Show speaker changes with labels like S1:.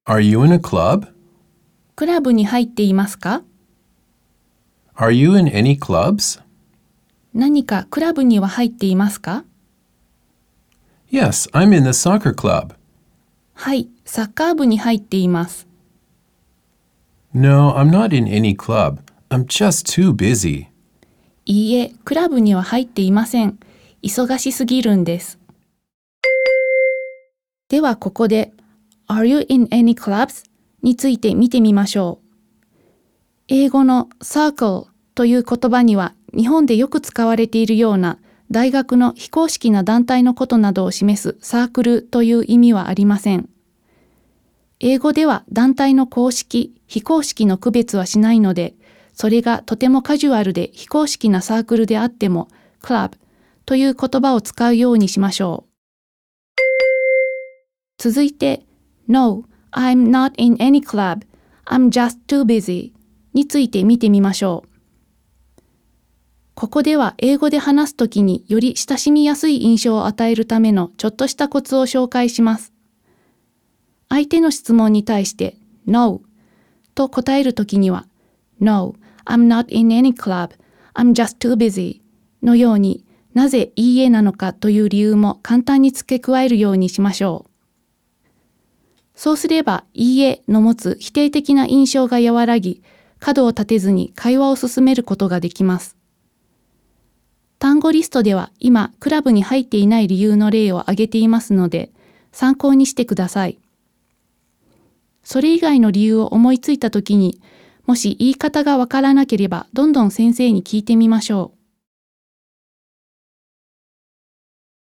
S1: Are you in a club?
S2: クラブに入っていますか？
S1: Are you in any clubs?
S2: 何かクラブには入っていますか？
S1: Yes, I'm in the soccer club.
S2: はい、サッカー部に入っています。
S1: No, I'm not in any club. I'm just too busy.
S2: いいえ、クラブには入っていません。忙しすぎるんです。ではここで Are you in any clubs? について見てみましょう。英語の circle という言葉には日本でよく使われているような大学の非公式な団体のことなどを示すサークルという意味はありません。英語では団体の公式、非公式の区別はしないので、それがとてもカジュアルで非公式なサークルであっても、club という言葉を使うようにしましょう。続いて、No, I'm not in any club. I'm just too busy について見てみましょう。ここでは英語で話すときにより親しみやすい印象を与えるためのちょっとしたコツを紹介します。相手の質問に対して No と答えるときには No, I'm not in any club. I'm just too busy のようになぜいいえなのかという理由も簡単に付け加えるようにしましょう。そうすればいいえの持つ否定的な印象が和らぎ、角を立てずに会話を進めることができます。単語リストでは今クラブに入っていない理由の例を挙げていますので参考にしてください。それ以外の理由を思いついたときにもし言い方がわからなければどんどん先生に聞いてみましょう。